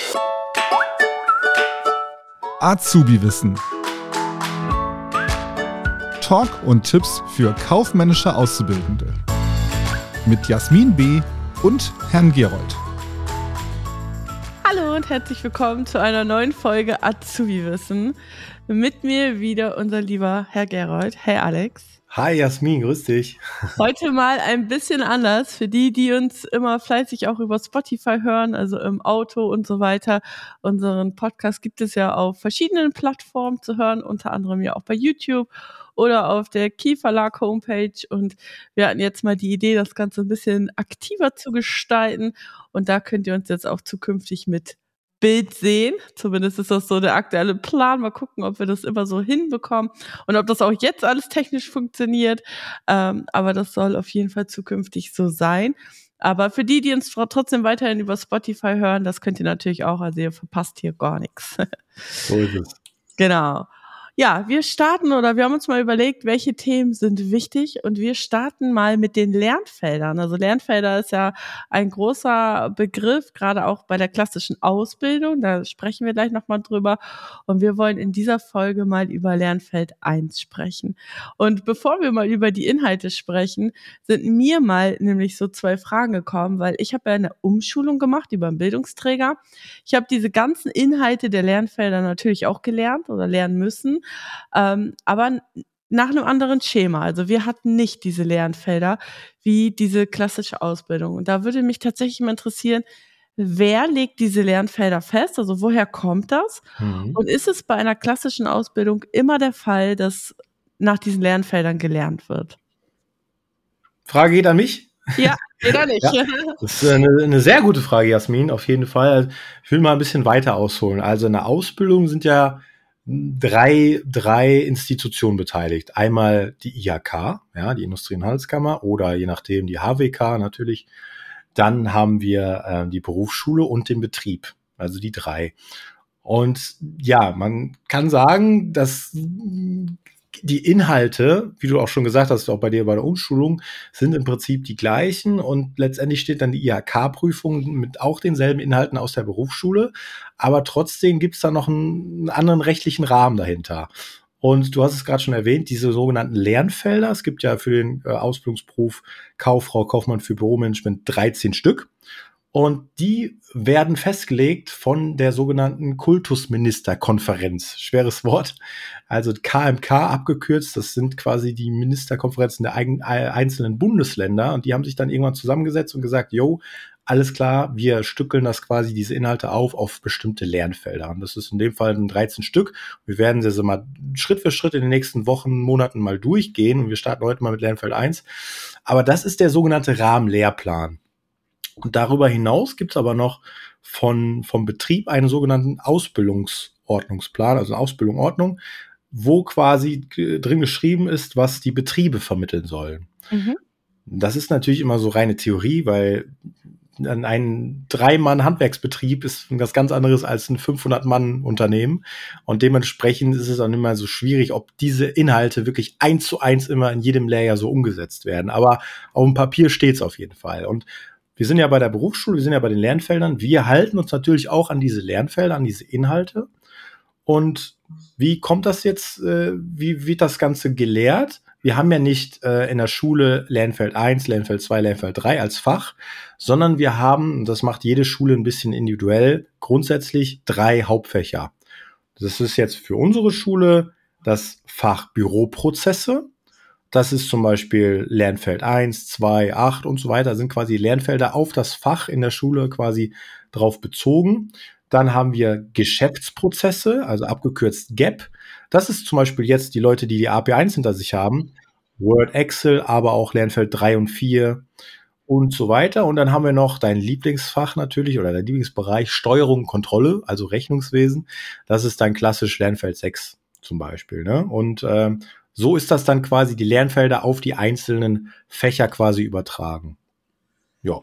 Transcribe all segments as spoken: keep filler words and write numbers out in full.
Azubi-Wissen. Talk und Tipps für kaufmännische Auszubildende. Mit Jasmin B. und Herrn Gerold. Hallo und herzlich willkommen zu einer neuen Folge Azubi-Wissen. Mit mir wieder unser lieber Herr Gerold. Hey Alex. Hi Jasmin, grüß dich. Heute mal ein bisschen anders für die, die uns immer fleißig auch über Spotify hören, also im Auto und so weiter. Unseren Podcast gibt es ja auf verschiedenen Plattformen zu hören, unter anderem ja auch bei YouTube oder auf der Key Verlag Homepage. Und wir hatten jetzt mal die Idee, das Ganze ein bisschen aktiver zu gestalten. Und da könnt ihr uns jetzt auch zukünftig mit Bild sehen. Zumindest ist das so der aktuelle Plan. Mal gucken, ob wir das immer so hinbekommen und ob das auch jetzt alles technisch funktioniert. Ähm, aber das soll auf jeden Fall zukünftig so sein. Aber für die, die uns trotzdem weiterhin über Spotify hören, das könnt ihr natürlich auch. Also ihr verpasst hier gar nichts. So ist es. Genau. Ja, wir starten oder wir haben uns mal überlegt, welche Themen sind wichtig, und wir starten mal mit den Lernfeldern. Also Lernfelder ist ja ein großer Begriff, gerade auch bei der klassischen Ausbildung. Da sprechen wir gleich nochmal drüber, und wir wollen in dieser Folge mal über Lernfeld eins sprechen. Und bevor wir mal über die Inhalte sprechen, sind mir mal nämlich so zwei Fragen gekommen, weil ich habe ja eine Umschulung gemacht über einen Bildungsträger. Ich habe diese ganzen Inhalte der Lernfelder natürlich auch gelernt oder lernen müssen. Ähm, aber nach einem anderen Schema. Also wir hatten nicht diese Lernfelder wie diese klassische Ausbildung. Und da würde mich tatsächlich mal interessieren, wer legt diese Lernfelder fest? Also woher kommt das? Mhm. Und ist es bei einer klassischen Ausbildung immer der Fall, dass nach diesen Lernfeldern gelernt wird? Frage geht an mich? Ja, geht an mich. Ja, das ist eine, eine sehr gute Frage, Jasmin, auf jeden Fall. Ich will mal ein bisschen weiter ausholen. Also in der Ausbildung sind ja drei, drei Institutionen beteiligt. Einmal die I H K, ja, die Industrie- und Handelskammer, oder je nachdem die H W K natürlich. Dann haben wir äh, die Berufsschule und den Betrieb, also die drei. Und ja, man kann sagen, dass die Inhalte, wie du auch schon gesagt hast, auch bei dir bei der Umschulung, sind im Prinzip die gleichen, und letztendlich steht dann die I H K-Prüfung mit auch denselben Inhalten aus der Berufsschule, aber trotzdem gibt es da noch einen anderen rechtlichen Rahmen dahinter. Und du hast es gerade schon erwähnt, diese sogenannten Lernfelder. Es gibt ja für den äh, Ausbildungsberuf Kauffrau, Kaufmann für Büromanagement dreizehn Stück. Und die werden festgelegt von der sogenannten Kultusministerkonferenz. Schweres Wort. Also K M K abgekürzt. Das sind quasi die Ministerkonferenzen der eigen, einzelnen Bundesländer. Und die haben sich dann irgendwann zusammengesetzt und gesagt, jo, alles klar, wir stückeln das quasi, diese Inhalte auf, auf bestimmte Lernfelder. Und das ist in dem Fall ein dreizehn Stück. Wir werden sie so mal Schritt für Schritt in den nächsten Wochen, Monaten mal durchgehen. Und wir starten heute mal mit Lernfeld eins. Aber das ist der sogenannte Rahmenlehrplan. Und darüber hinaus gibt es aber noch von, vom Betrieb einen sogenannten Ausbildungsordnungsplan, also eine Ausbildungsordnung, wo quasi drin geschrieben ist, was die Betriebe vermitteln sollen. Mhm. Das ist natürlich immer so reine Theorie, weil ein Drei-Mann-Handwerksbetrieb ist was ganz anderes als ein fünfhundert-Mann-Unternehmen. Und dementsprechend ist es dann immer so schwierig, ob diese Inhalte wirklich eins zu eins immer in jedem Lehrjahr so umgesetzt werden. Aber auf dem Papier steht es auf jeden Fall. Und wir sind ja bei der Berufsschule, wir sind ja bei den Lernfeldern. Wir halten uns natürlich auch an diese Lernfelder, an diese Inhalte. Und wie kommt das jetzt, äh, wie wird das Ganze gelehrt? Wir haben ja nicht äh, in der Schule Lernfeld eins, Lernfeld zwei, Lernfeld drei als Fach, sondern wir haben, und das macht jede Schule ein bisschen individuell, grundsätzlich drei Hauptfächer. Das ist jetzt für unsere Schule das Fach Büroprozesse. Das ist zum Beispiel Lernfeld eins, zwei, acht und so weiter, sind quasi Lernfelder auf das Fach in der Schule quasi drauf bezogen. Dann haben wir Geschäftsprozesse, also abgekürzt G E P. Das ist zum Beispiel jetzt die Leute, die die A P eins hinter sich haben. Word, Excel, aber auch Lernfeld drei und vier und so weiter. Und dann haben wir noch dein Lieblingsfach natürlich oder dein Lieblingsbereich Steuerung und Kontrolle, also Rechnungswesen. Das ist dein klassisch Lernfeld sechs zum Beispiel, ne? Und ähm, so ist das dann quasi die Lernfelder auf die einzelnen Fächer quasi übertragen. Ja.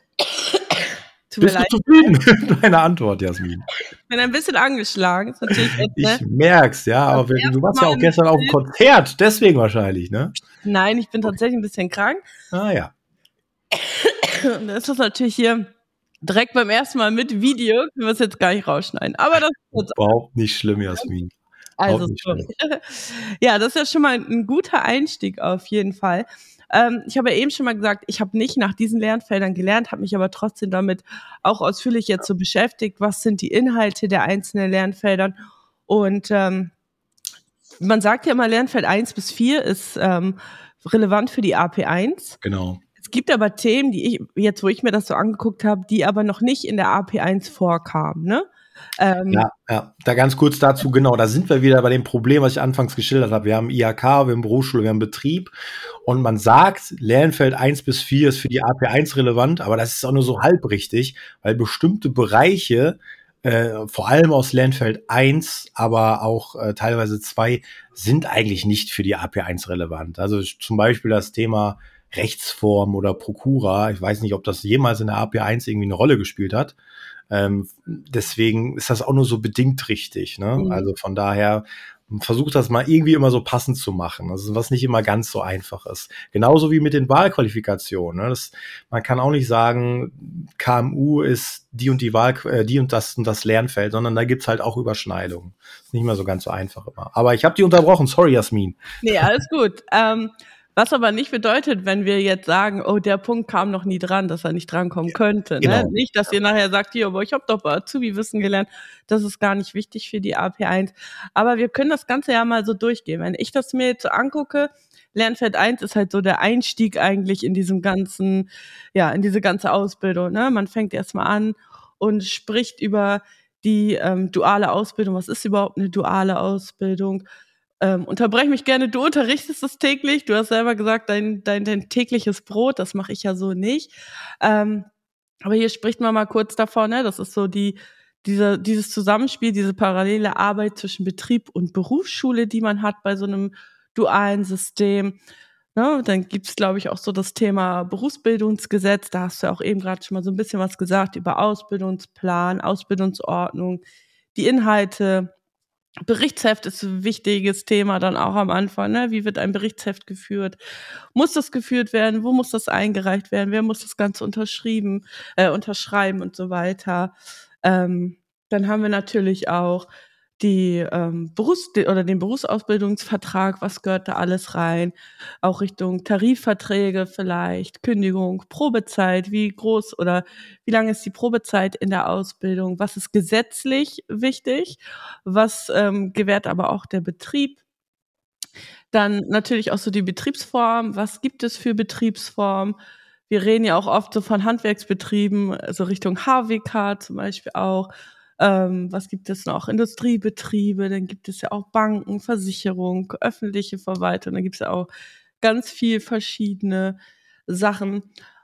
Bist du zufrieden mit deiner Antwort, Jasmin? Ich bin ein bisschen angeschlagen. Ist natürlich echt, ne? Ich merk's, ja, aber wenn, du warst ja auch gestern auf dem Konzert, deswegen wahrscheinlich, ne? Nein, ich bin tatsächlich ein bisschen krank. Ah ja. Und da ist das natürlich hier Direkt beim ersten Mal mit Video können wir es jetzt gar nicht rausschneiden. Aber das ist überhaupt nicht schlimm, Jasmin. Also, sorry. Ja, das ist ja schon mal ein guter Einstieg auf jeden Fall. Ähm, ich habe ja eben schon mal gesagt, ich habe nicht nach diesen Lernfeldern gelernt, habe mich aber trotzdem damit auch ausführlich jetzt so beschäftigt, was sind die Inhalte der einzelnen Lernfeldern. Und ähm, man sagt ja immer, Lernfeld eins bis vier ist ähm, relevant für die A P eins. Genau. Es gibt aber Themen, die ich, jetzt wo ich mir das so angeguckt habe, die aber noch nicht in der A P eins vorkamen, ne? Ähm, ja, ja, da ganz kurz dazu, genau, da sind wir wieder bei dem Problem, was ich anfangs geschildert habe. Wir haben I H K, wir haben Berufsschule, wir haben Betrieb und man sagt, Lernfeld eins bis vier ist für die A P eins relevant, aber das ist auch nur so halb richtig, weil bestimmte Bereiche, äh, vor allem aus Lernfeld eins, aber auch äh, teilweise zwei, sind eigentlich nicht für die A P eins relevant. Also zum Beispiel das Thema Rechtsform oder Prokura. Ich weiß nicht, ob das jemals in der A P eins irgendwie eine Rolle gespielt hat. Ähm, deswegen ist das auch nur so bedingt richtig, ne? Mhm. Also von daher versucht das mal irgendwie immer so passend zu machen. Also was nicht immer ganz so einfach ist. Genauso wie mit den Wahlqualifikationen. Ne? Das, man kann auch nicht sagen, K M U ist die und die Wahl, äh, die und das und das Lernfeld, sondern da gibt's halt auch Überschneidungen. Ist nicht mehr so ganz so einfach immer. Aber ich habe die unterbrochen. Sorry, Jasmin. Nee, alles gut. ähm Was aber nicht bedeutet, wenn wir jetzt sagen, oh, der Punkt kam noch nie dran, dass er nicht drankommen könnte. Genau. Ne? Nicht, dass ihr nachher sagt, hier, aber ich habe doch bei Azubi-Wissen gelernt. Das ist gar nicht wichtig für die A P eins. Aber wir können das Ganze ja mal so durchgehen. Wenn ich das mir jetzt so angucke, Lernfeld eins ist halt so der Einstieg eigentlich in diesem ganzen, ja, in diese ganze Ausbildung. Ne? Man fängt erstmal an und spricht über die ähm, duale Ausbildung. Was ist überhaupt eine duale Ausbildung? Ähm, unterbrech mich gerne, du unterrichtest es täglich, du hast selber gesagt, dein, dein, dein tägliches Brot, das mache ich ja so nicht. Ähm, aber hier spricht man mal kurz davon, ne? Das ist so die, diese, dieses Zusammenspiel, diese parallele Arbeit zwischen Betrieb und Berufsschule, die man hat bei so einem dualen System. Ne? Dann gibt's, glaube ich, auch so das Thema Berufsbildungsgesetz, da hast du ja auch eben gerade schon mal so ein bisschen was gesagt über Ausbildungsplan, Ausbildungsordnung, die Inhalte. Berichtsheft ist ein wichtiges Thema dann auch am Anfang. Ne? Wie wird ein Berichtsheft geführt? Muss das geführt werden? Wo muss das eingereicht werden? Wer muss das Ganze unterschrieben, äh, unterschreiben und so weiter? Ähm, dann haben wir natürlich auch die ähm, Berufs- oder den Berufsausbildungsvertrag. Was gehört da alles rein? Auch Richtung Tarifverträge vielleicht, Kündigung, Probezeit. Wie groß oder wie lange ist die Probezeit in der Ausbildung? Was ist gesetzlich wichtig? Was ähm, gewährt aber auch der Betrieb? Dann natürlich auch so die Betriebsform. Was gibt es für Betriebsformen? Wir reden ja auch oft so von Handwerksbetrieben, also Richtung H W K zum Beispiel auch. Ähm, was gibt es noch? Industriebetriebe, dann gibt es ja auch Banken, Versicherung, öffentliche Verwaltung, dann gibt es ja auch ganz viel verschiedene Sachen.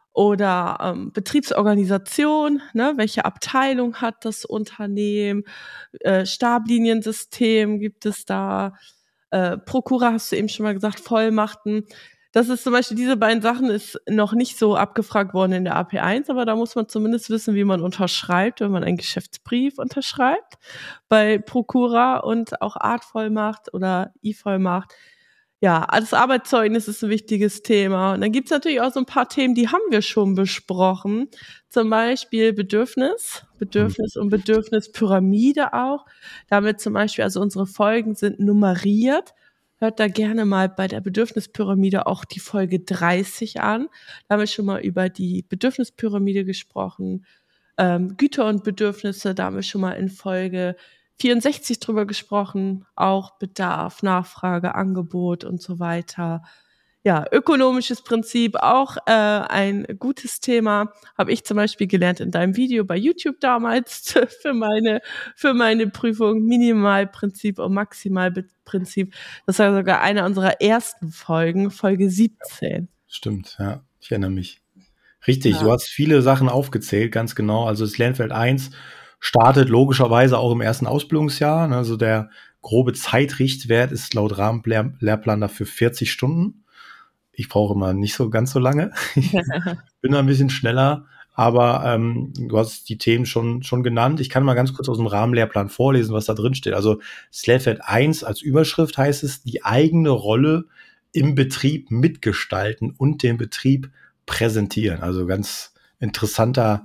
Oder ähm, Betriebsorganisation, ne? Welche Abteilung hat das Unternehmen? Äh, Stabliniensystem gibt es da? Äh, Prokura hast du eben schon mal gesagt, Vollmachten. Das ist zum Beispiel, diese beiden Sachen ist noch nicht so abgefragt worden in der A P eins, aber da muss man zumindest wissen, wie man unterschreibt, wenn man einen Geschäftsbrief unterschreibt bei Prokura und auch Artvollmacht oder I-Vollmacht. Ja, das Arbeitszeugnis ist ein wichtiges Thema. Und dann gibt's natürlich auch so ein paar Themen, die haben wir schon besprochen. Zum Beispiel Bedürfnis, Bedürfnis und Bedürfnispyramide auch. Damit zum Beispiel, also unsere Folgen sind nummeriert. Hört da gerne mal bei der Bedürfnispyramide auch die Folge dreißig an. Da haben wir schon mal über die Bedürfnispyramide gesprochen. Ähm, Güter und Bedürfnisse, da haben wir schon mal in Folge vierundsechzig drüber gesprochen. Auch Bedarf, Nachfrage, Angebot und so weiter. Ja, ökonomisches Prinzip, auch äh, ein gutes Thema, habe ich zum Beispiel gelernt in deinem Video bei YouTube damals für meine für meine Prüfung, Minimalprinzip und Maximalprinzip. Das war sogar eine unserer ersten Folgen, Folge siebzehn. Stimmt, ja, ich erinnere mich. Richtig, Ja. Du hast viele Sachen aufgezählt, ganz genau. Also das Lernfeld eins startet logischerweise auch im ersten Ausbildungsjahr. Also der grobe Zeitrichtwert ist laut Rahmenlehrplan dafür vierzig Stunden. Ich brauche immer nicht so ganz so lange. Ich bin da ein bisschen schneller, aber ähm, du hast die Themen schon schon genannt. Ich kann mal ganz kurz aus dem Rahmenlehrplan vorlesen, was da drin steht. Also das Lernfeld eins als Überschrift heißt es, die eigene Rolle im Betrieb mitgestalten und den Betrieb präsentieren. Also ganz interessanter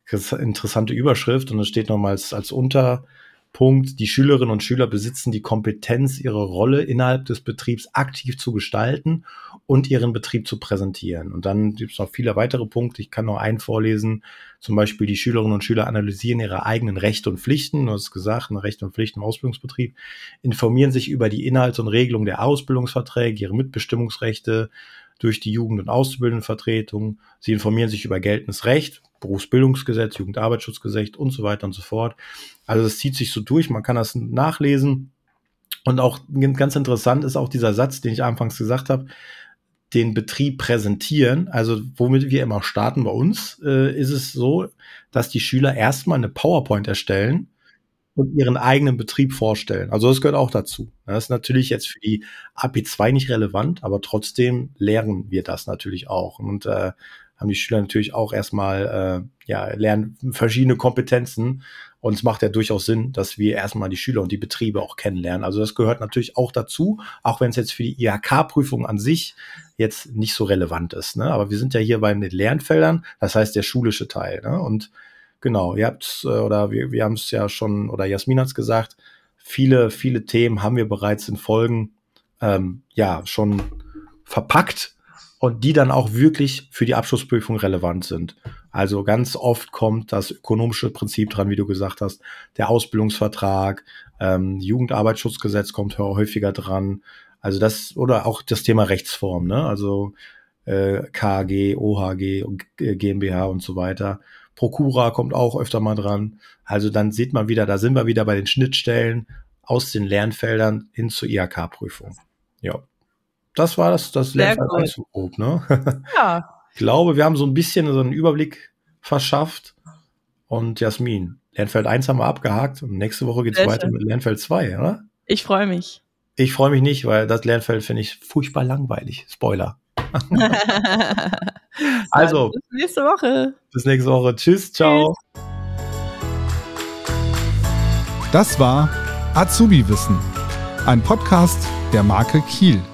interessante Überschrift und es steht nochmals als Unterpunkt, die Schülerinnen und Schüler besitzen die Kompetenz, ihre Rolle innerhalb des Betriebs aktiv zu gestalten und ihren Betrieb zu präsentieren. Und dann gibt es noch viele weitere Punkte. Ich kann noch einen vorlesen. Zum Beispiel die Schülerinnen und Schüler analysieren ihre eigenen Rechte und Pflichten. Du hast gesagt, Rechte und Pflichten im Ausbildungsbetrieb, informieren sich über die Inhalte und Regelungen der Ausbildungsverträge, ihre Mitbestimmungsrechte durch die Jugend- und Auszubildendenvertretung. Sie informieren sich über geltendes Recht, Berufsbildungsgesetz, Jugendarbeitsschutzgesetz und so weiter und so fort. Also das zieht sich so durch, man kann das nachlesen. Und auch ganz interessant ist auch dieser Satz, den ich anfangs gesagt habe, den Betrieb präsentieren. Also womit wir immer starten bei uns, äh, ist es so, dass die Schüler erstmal eine PowerPoint erstellen und ihren eigenen Betrieb vorstellen. Also das gehört auch dazu. Das ist natürlich jetzt für die A P zwei nicht relevant, aber trotzdem lernen wir das natürlich auch. Und äh, haben die Schüler natürlich auch erstmal, äh, ja, lernen verschiedene Kompetenzen. Und es macht ja durchaus Sinn, dass wir erstmal die Schüler und die Betriebe auch kennenlernen. Also das gehört natürlich auch dazu, auch wenn es jetzt für die I H K-Prüfung an sich jetzt nicht so relevant ist. Ne? Aber wir sind ja hier bei den Lernfeldern, das heißt der schulische Teil. Ne? Und genau, ihr habt, oder wir, wir haben es ja schon, oder Jasmin hat es gesagt, viele, viele Themen haben wir bereits in Folgen ähm, ja schon verpackt und die dann auch wirklich für die Abschlussprüfung relevant sind. Also ganz oft kommt das ökonomische Prinzip dran, wie du gesagt hast, der Ausbildungsvertrag, ähm, Jugendarbeitsschutzgesetz kommt häufiger dran. Also das, oder auch das Thema Rechtsform, ne? Also äh, K H G, O H G, GmbH und so weiter. Prokura kommt auch öfter mal dran. Also dann sieht man wieder, da sind wir wieder bei den Schnittstellen aus den Lernfeldern hin zur I H K-Prüfung. Ja, das war das, das Lernfeld eins so grob, ne? Ja. Ich glaube, wir haben so ein bisschen so einen Überblick verschafft. Und Jasmin, Lernfeld eins haben wir abgehakt und nächste Woche geht's weiter mit Lernfeld zwei, oder? Ich freue mich. Ich freue mich nicht, weil das Lernfeld finde ich furchtbar langweilig. Spoiler. Also, bis nächste Woche. Bis nächste Woche. Tschüss, ciao. Tschüss. Das war Azubi Wissen, ein Podcast der Marke Kiel.